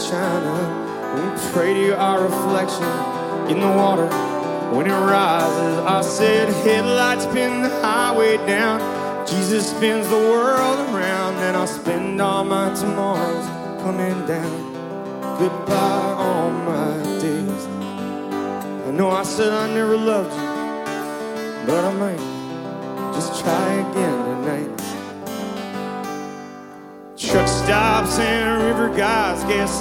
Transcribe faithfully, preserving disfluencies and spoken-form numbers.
shine up. We pray to our reflection in the water when it rises. I said, headlights spin the highway down, Jesus spins the world around, and I'll spend all my tomorrows coming down. Goodbye all my days. I know I said I never loved you, but I might just try again tonight. Truck stops and river guys, guess